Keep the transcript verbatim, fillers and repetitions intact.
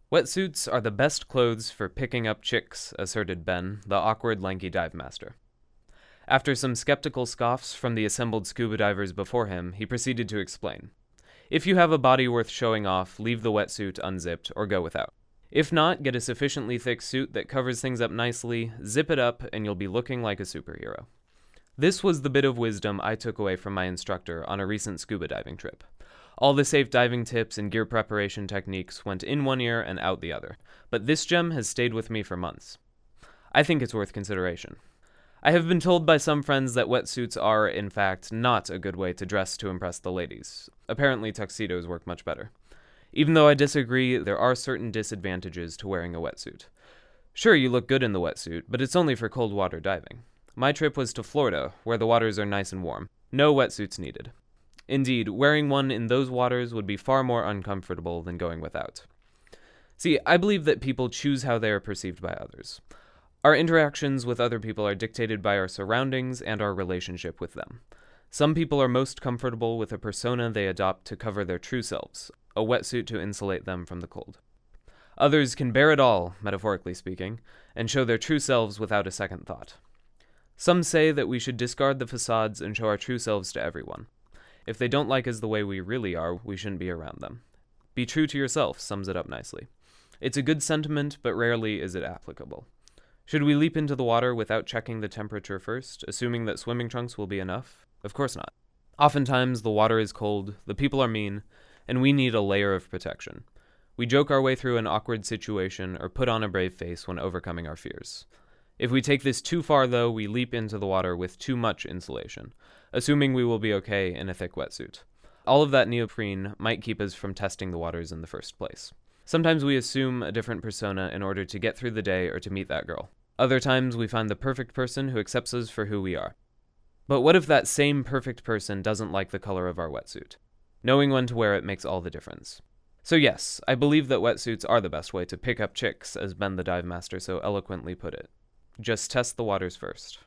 Wetsuits are the best clothes for picking up chicks, asserted Ben, the awkward, lanky dive master. After some skeptical scoffs from the assembled scuba divers before him, he proceeded to explain. If you have a body worth showing off, leave the wetsuit unzipped or go without. If not, get a sufficiently thick suit that covers things up nicely, zip it up, and you'll be looking like a superhero. This was the bit of wisdom I took away from my instructor on a recent scuba diving trip. All the safe diving tips and gear preparation techniques went in one ear and out the other, but this gem has stayed with me for months. I think it's worth consideration. I have been told by some friends that wetsuits are, in fact, not a good way to dress to impress the ladies. Apparently tuxedos work much better. Even though I disagree, there are certain disadvantages to wearing a wetsuit. Sure, you look good in the wetsuit, but it's only for cold water diving. My trip was to Florida, where the waters are nice and warm. No wetsuits needed. Indeed, wearing one in those waters would be far more uncomfortable than going without. See, I believe that people choose how they are perceived by others. Our interactions with other people are dictated by our surroundings and our relationship with them. Some people are most comfortable with a persona they adopt to cover their true selves, a wetsuit to insulate them from the cold. Others can bear it all, metaphorically speaking, and show their true selves without a second thought. Some say that we should discard the facades and show our true selves to everyone. If they don't like us the way we really are, we shouldn't be around them. Be true to yourself sums it up nicely. It's a good sentiment, but rarely is it applicable. Should we leap into the water without checking the temperature first, assuming that swimming trunks will be enough? Of course not. Oftentimes, the water is cold, the people are mean, and we need a layer of protection. We joke our way through an awkward situation or put on a brave face when overcoming our fears. If we take this too far, though, we leap into the water with too much insulation, assuming we will be okay in a thick wetsuit. All of that neoprene might keep us from testing the waters in the first place. Sometimes we assume a different persona in order to get through the day or to meet that girl. Other times we find the perfect person who accepts us for who we are. But what if that same perfect person doesn't like the color of our wetsuit? Knowing when to wear it makes all the difference. So yes, I believe that wetsuits are the best way to pick up chicks, as Ben the Dive Master so eloquently put it. Just test the waters first.